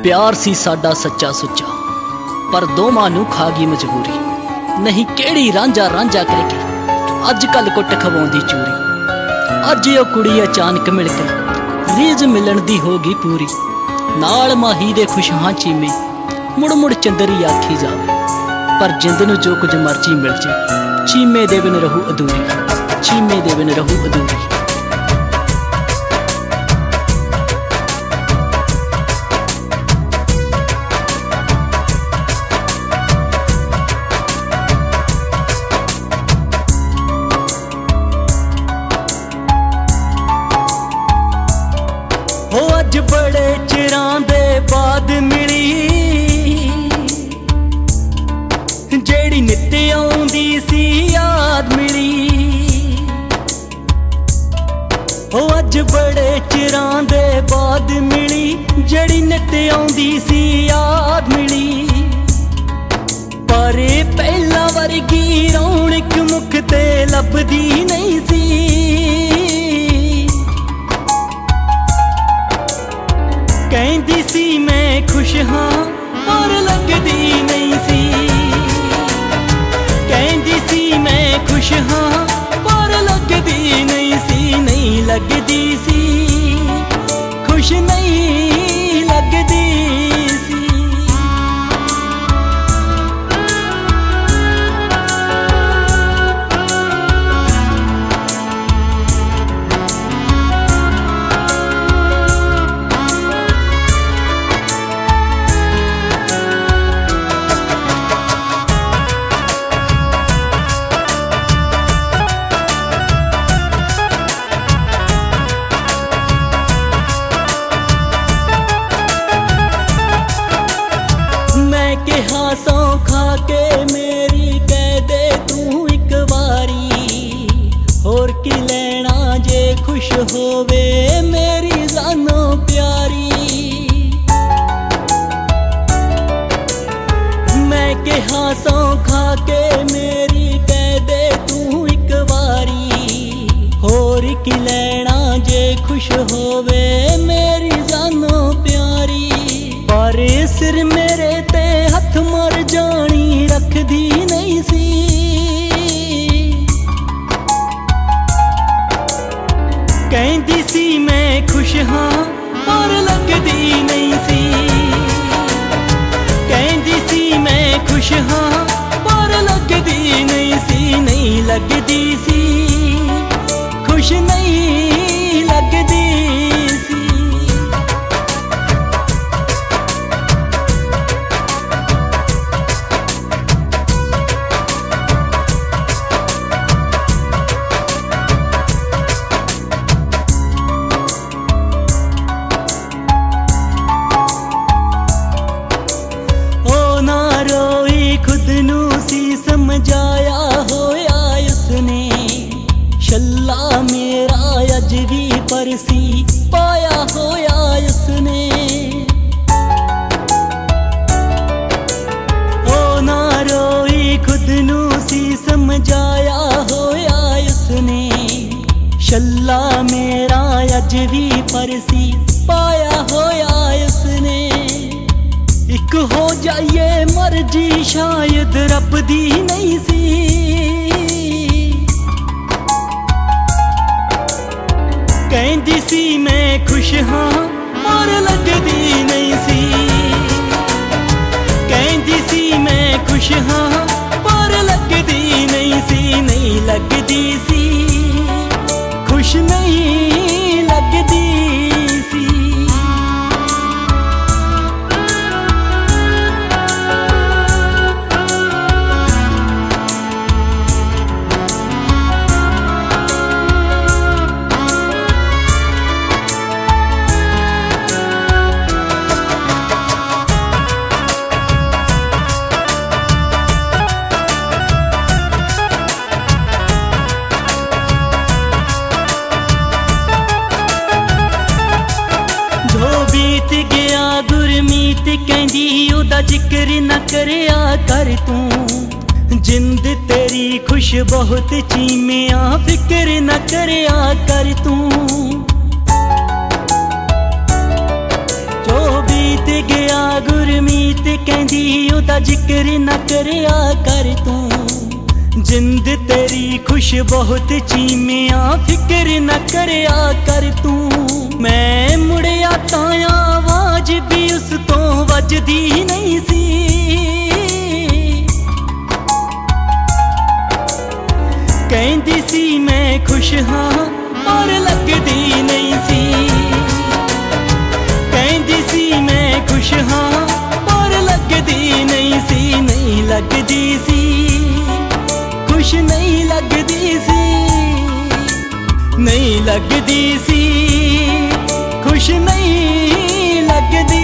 प्यार सी साडा सच्चा सुच्चा, पर दोवां नूं खा गई मजबूरी। नहीं केड़ी रांझा रांझा कह के अज कल कुट खवाउंदी चूरी। अज ओ कुड़ी अचानक मिल के रीज मिलन दी हो गई पूरी। नाल माही दे खुश हां चीमे, मुड़ मुड़ चंदरी आखी जावे। पर जिंद नूं जो कुछ मर्जी मिल जे, चीमे दे बिन रहू अधूरी, चीमे दे बिन रहू अधूरी। हो अज बड़े चिरां दे बाद मिली, जेड़ी नित आउंदी सी याद मिली। हो अज बड़े चिरां दे बाद मिली, जेड़ी नित आउंदी सी याद मिली। पर पहला वर्गी रौनक मुख ते लभदी नहीं सी। कहंदी सी मैं खुश हाँ पर लगदी नहीं सी। कहंदी सी मैं खुश हाँ पर लगदी नहीं सी। नहीं लगदी सी, खुश नहीं लगदी सी। कहा सौ खा के मेरी कह दे तू एक बारी। होर की लेना जे खुश होवे मेरी जानो प्यारी। मैं कहा सौ खा के मेरी कह दे तू एक बारी। होर की लेना जे खुश होवे मेरी जानो प्यारी। पर सिर मेरे ते हथ मर जानी रखदी नहीं सी। कहंदी सी मैं खुश हाँ पर लगदी नहीं सी। कहंदी सी मैं खुश हाँ पर लगदी नहीं सी। नहीं लगदी सी, खुश नहीं लगदी सी। खुद नू सी समझाया होया उसने। शल्ला मेरा अज भी परसी पाया होया उसने। ओ ना रोई खुद नू सी समझाया होया उसने। शल्ला मेरा अज भी परसी पाया होया उसने। एक हो जाइए मर्जी शायद रब दी नहीं सी। कहंदी सी मैं खुश हाँ पर लगदी नहीं सी। कहंदी सी मैं खुश हाँ पर लगदी नहीं सी। नहीं लगदी सी, खुश नहीं लगदी सी। बीत गया गुरमीत कहंदी ओदा जिक्र न करया कर तू। जिंद तेरी खुश बहुत चीमिया फिक्र न करया कर तू। जो बीत गया गुरमीत कहंदी ओदा जिक्र न करया कर तू। जिंद तेरी खुश बहुत चीमिया फिक्र न करया कर तू। मैं मुड़िया ताया आवाज भी उस तो वजदी नहीं सी। कहंदी सी मैं खुश हाँ और लगदी नहीं सी। कहंदी सी मैं खुश हाँ और लगदी नहीं सी। नहीं लगदी सी खुश नहीं लगदी सी। नहीं लगदी सी खुश नहीं लगदी